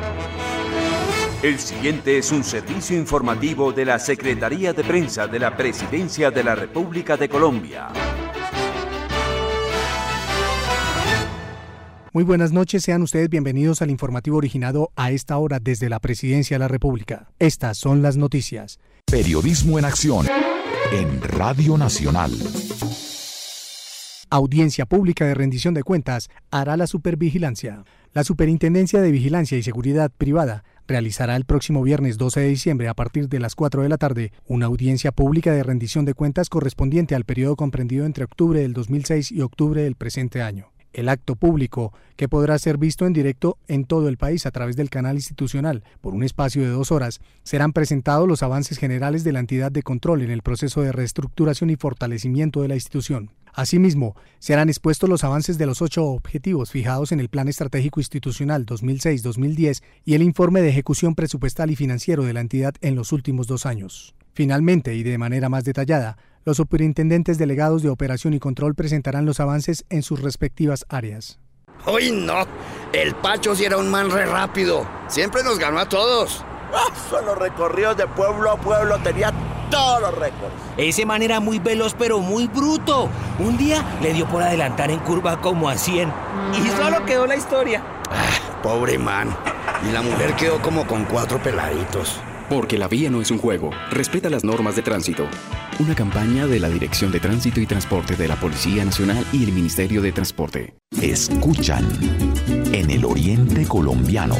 El siguiente es un servicio informativo de la Secretaría de Prensa de la Presidencia de la República de Colombia. Muy buenas noches, sean ustedes bienvenidos al informativo originado a esta hora desde la Presidencia de la República. Estas son las noticias. Periodismo en acción en Radio Nacional. Audiencia pública de rendición de cuentas hará la supervigilancia. La Superintendencia de Vigilancia y Seguridad Privada realizará el próximo viernes 12 de diciembre a partir de las 4 de la tarde una audiencia pública de rendición de cuentas correspondiente al periodo comprendido entre octubre del 2006 y octubre del presente año. El acto público, que podrá ser visto en directo en todo el país a través del canal institucional por un espacio de 2 horas, serán presentados los avances generales de la entidad de control en el proceso de reestructuración y fortalecimiento de la institución. Asimismo, serán expuestos los avances de los 8 objetivos fijados en el Plan Estratégico Institucional 2006-2010 y el informe de ejecución presupuestal y financiero de la entidad en los últimos 2 años. Finalmente, y de manera más detallada, los superintendentes delegados de operación y control presentarán los avances en sus respectivas áreas. ¡Uy, no! El Pacho sí era un man re rápido. Siempre nos ganó a todos. Son los recorridos de pueblo a pueblo, tenía todos los récords. Ese man era muy veloz, pero muy bruto. Un día le dio por adelantar en curva como a 100. Y solo quedó la historia. Pobre man. Y la mujer quedó como con 4 peladitos. Porque la vía no es un juego. Respeta las normas de tránsito. Una campaña de la Dirección de Tránsito y Transporte de la Policía Nacional y el Ministerio de Transporte. Escuchan en el Oriente Colombiano.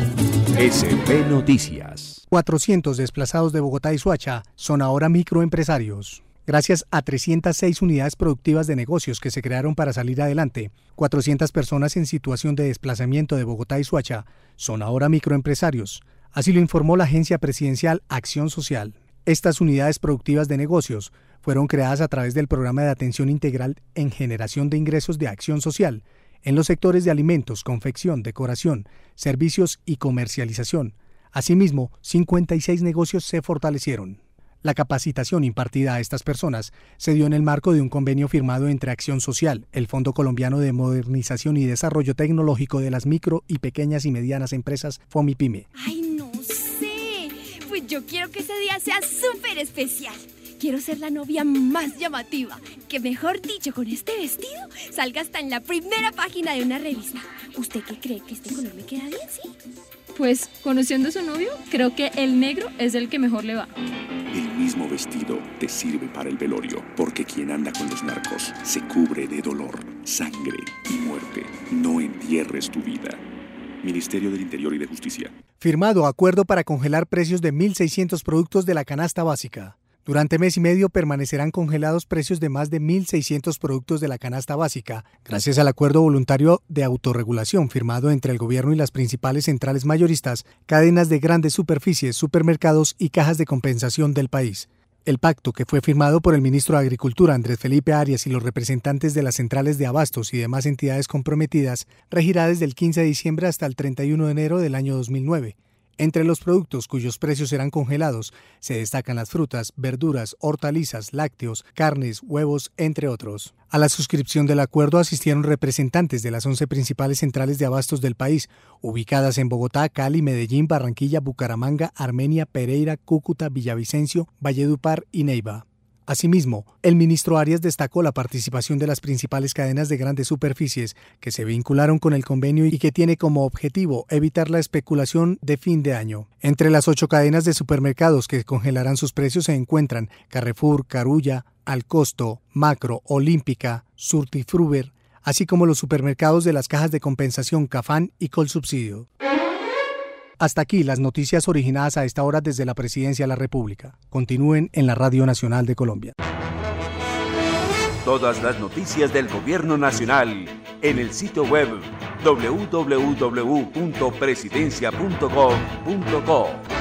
SP Noticias. 400 desplazados de Bogotá y Soacha son ahora microempresarios. Gracias a 306 unidades productivas de negocios que se crearon para salir adelante, 400 personas en situación de desplazamiento de Bogotá y Soacha son ahora microempresarios. Así lo informó la Agencia Presidencial Acción Social. Estas unidades productivas de negocios fueron creadas a través del Programa de Atención Integral en Generación de Ingresos de Acción Social en los sectores de alimentos, confección, decoración, servicios y comercialización. Asimismo, 56 negocios se fortalecieron. La capacitación impartida a estas personas se dio en el marco de un convenio firmado entre Acción Social, el Fondo Colombiano de Modernización y Desarrollo Tecnológico de las Micro y Pequeñas y Medianas Empresas, FOMIPYME. ¡Ay, no sé! Pues yo quiero que ese día sea súper especial. Quiero ser la novia más llamativa, que mejor dicho, con este vestido, salga hasta en la primera página de una revista. ¿Usted qué cree? ¿Que este color me queda bien, sí? Pues, conociendo a su novio, creo que el negro es el que mejor le va. El mismo vestido te sirve para el velorio, porque quien anda con los narcos se cubre de dolor, sangre y muerte. No entierres tu vida. Ministerio del Interior y de Justicia. Firmado acuerdo para congelar precios de 1.600 productos de la canasta básica. Durante mes y medio permanecerán congelados precios de más de 1.600 productos de la canasta básica, gracias al acuerdo voluntario de autorregulación firmado entre el gobierno y las principales centrales mayoristas, cadenas de grandes superficies, supermercados y cajas de compensación del país. El pacto, que fue firmado por el ministro de Agricultura Andrés Felipe Arias y los representantes de las centrales de abastos y demás entidades comprometidas, regirá desde el 15 de diciembre hasta el 31 de enero del año 2009. Entre los productos cuyos precios serán congelados se destacan las frutas, verduras, hortalizas, lácteos, carnes, huevos, entre otros. A la suscripción del acuerdo asistieron representantes de las 11 principales centrales de abastos del país, ubicadas en Bogotá, Cali, Medellín, Barranquilla, Bucaramanga, Armenia, Pereira, Cúcuta, Villavicencio, Valledupar y Neiva. Asimismo, el ministro Arias destacó la participación de las principales cadenas de grandes superficies que se vincularon con el convenio y que tiene como objetivo evitar la especulación de fin de año. Entre las 8 cadenas de supermercados que congelarán sus precios se encuentran Carrefour, Carulla, Alcosto, Macro, Olímpica, Surtifruber, así como los supermercados de las cajas de compensación Cafán y Colsubsidio. Hasta aquí las noticias originadas a esta hora desde la Presidencia de la República. Continúen en la Radio Nacional de Colombia. Todas las noticias del Gobierno Nacional en el sitio web www.presidencia.gov.co.